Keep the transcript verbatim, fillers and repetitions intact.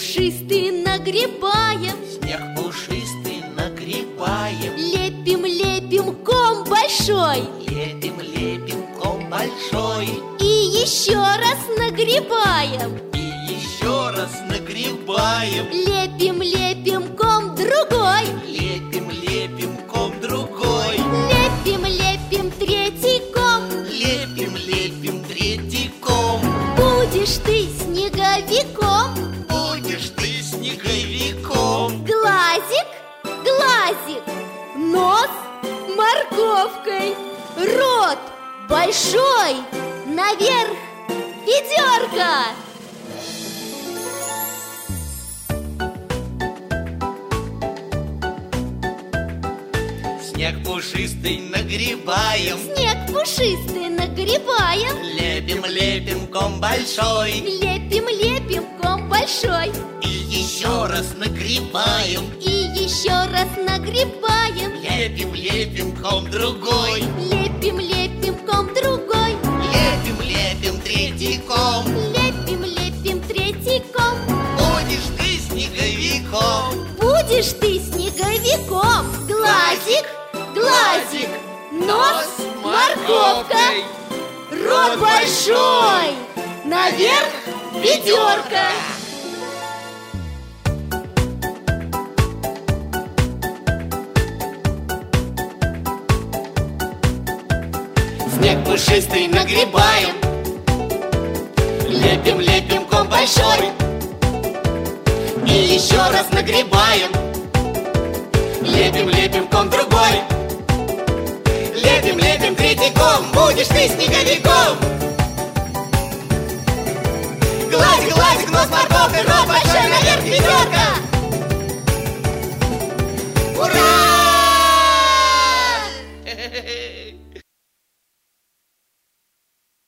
пушистый нагребаем, снег пушистый нагребаем, лепим, лепим ком большой, лепим, лепим ком большой, и еще раз нагребаем, и еще раз нагребаем, лепим, лепим ком другой, лепим, лепим ком другой, лепим, лепим третий ком. лепим, лепим третий ком. Будешь ты снеговиком, Будешь ты снеговиком. глазик, глазик, нос морковкой, рот большой, наверх ведерко. Снег пушистый нагребаем, Снег пушистый нагребаем, лепим, лепим ком большой, лепим, лепим ком большой, и еще раз нагребаем, и еще раз нагребаем, лепим, лепим ком другой, лепим, лепим ком другой, лепим, лепим третий ком. лепим, лепим третий ком. Будешь ты снеговиком. Будешь ты снеговиком, глазик, глазик, нос морковка, рот большой, наверх ведерко. Снег пушистый нагребаем, лепим, лепим ком большой, и еще раз нагребаем, лепим, лепим ком другой, лепим, лепим третий ком. Будешь ты снеговиком.